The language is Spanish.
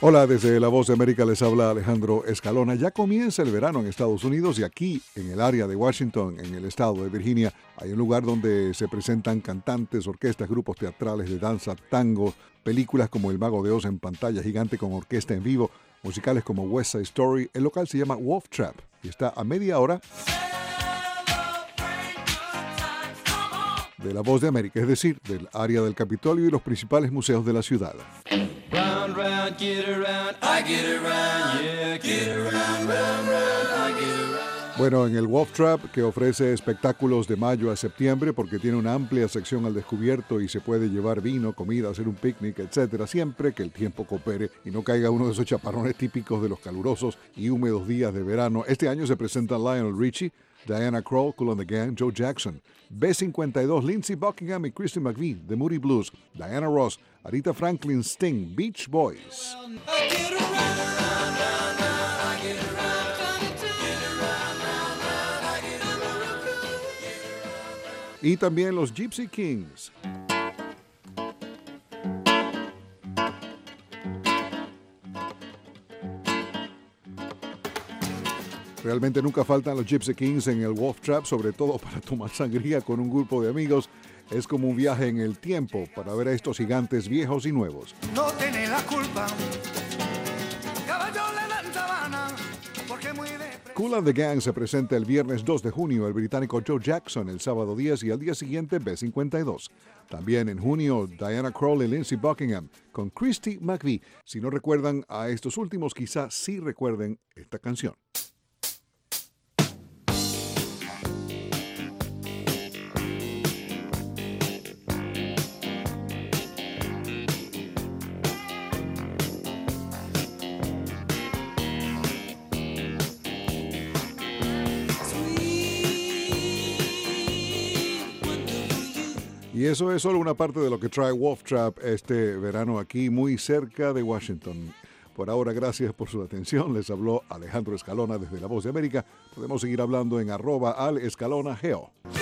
Hola, desde La Voz de América les habla Alejandro Escalona. Ya comienza el verano en Estados Unidos y aquí, en el área de Washington, en el estado de Virginia, hay un lugar donde se presentan cantantes, orquestas, grupos teatrales de danza, tango, películas como El Mago de Oz en pantalla gigante con orquesta en vivo, musicales como West Side Story. El local se llama Wolf Trap y está a media hora de La Voz de América, es decir, del área del Capitolio y los principales museos de la ciudad. Round, round, get around, I get around, yeah, get around, round, round, I get around. Bueno, en el Wolf Trap, que ofrece espectáculos de mayo a septiembre porque tiene una amplia sección al descubierto y se puede llevar vino, comida, hacer un picnic, etcétera, siempre que el tiempo coopere y no caiga uno de esos chaparrones típicos de los calurosos y húmedos días de verano. Este año se presentan Lionel Richie, Diana Krall, Kool and the Gang, Joe Jackson, B52, Lindsey Buckingham y Christy McVie, The Moody Blues, Diana Ross, Aretha Franklin, Sting, Beach Boys. I get around, round, round, I get around, I get around. Y también los Gypsy Kings. Realmente nunca faltan los Gypsy Kings en el Wolf Trap, sobre todo para tomar sangría con un grupo de amigos. Es como un viaje en el tiempo para ver a estos gigantes viejos y nuevos. No tiene la culpa. Caballo le dan sabana, porque muy deprisa. Kool and the Gang se presenta el viernes 2 de junio, el británico Joe Jackson el sábado 10 y al día siguiente B52. También en junio, Diana Krall y Lindsey Buckingham con Christy McVie. Si no recuerdan a estos últimos, quizás sí recuerden esta canción. Y eso es solo una parte de lo que trae Wolf Trap este verano aquí, muy cerca de Washington. Por ahora, gracias por su atención. Les habló Alejandro Escalona desde La Voz de América. Podemos seguir hablando en @alescalonageo.